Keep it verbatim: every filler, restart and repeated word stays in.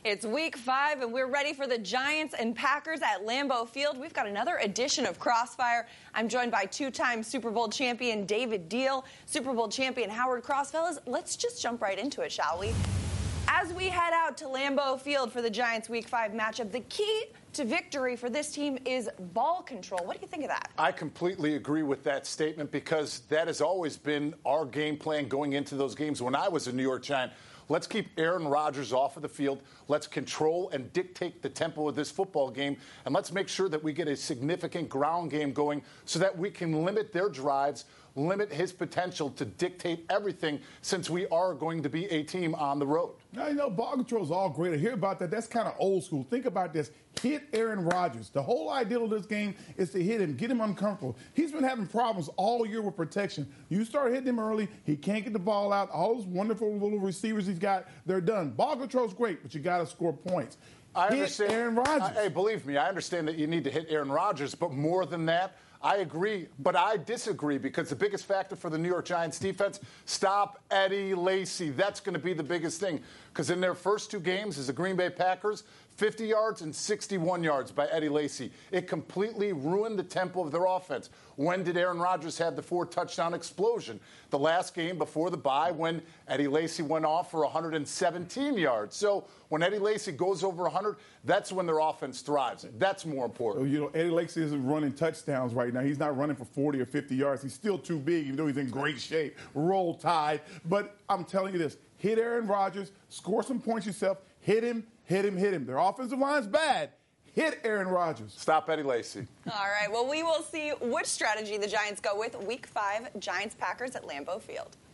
It's week five, and we're ready for the Giants and Packers at Lambeau Field. We've got another edition of Crossfire. I'm joined by two-time Super Bowl champion David Diehl, Super Bowl champion Howard Cross. Fellas, let's just jump right into it, shall we? As we head out to Lambeau Field for the Giants week five matchup, the key to victory for this team is ball control. What do you think of that? I completely agree with that statement because that has always been our game plan going into those games. When I was a New York Giant, let's keep Aaron Rodgers off of the field. Let's control and dictate the tempo of this football game. And let's make sure that we get a significant ground game going so that we can limit their drives, limit his potential to dictate everything, since we are going to be a team on the road. Now, you know, ball control is all great. I hear about that. That's kind of old school. Think about this. Hit Aaron Rodgers. The whole idea of this game is to hit him, get him uncomfortable. He's been having problems all year with protection. You start hitting him early, he can't get the ball out. All those wonderful little receivers he's got, they're done. Ball control is great, but you got to score points. I hit understand. Aaron Rodgers. Uh, hey, believe me, I understand that you need to hit Aaron Rodgers, but more than that, I agree, but I disagree, because the biggest factor for the New York Giants defense, stop Eddie Lacy. That's going to be the biggest thing, because in their first two games as the Green Bay Packers, fifty yards and sixty-one yards by Eddie Lacy. It completely ruined the tempo of their offense. When did Aaron Rodgers have the four-touchdown explosion? The last game before the bye, when Eddie Lacy went off for one hundred seventeen yards. So when Eddie Lacy goes over one hundred, that's when their offense thrives. That's more important. You know, Eddie Lacy isn't running touchdowns right now. He's not running for forty or fifty yards. He's still too big, even though he's in great shape. Roll Tide. But I'm telling you this, hit Aaron Rodgers, score some points yourself, hit him, hit him, hit him. Their offensive line's bad. Hit Aaron Rodgers. Stop Eddie Lacy. All right, well, we will see which strategy the Giants go with week five, Giants-Packers at Lambeau Field.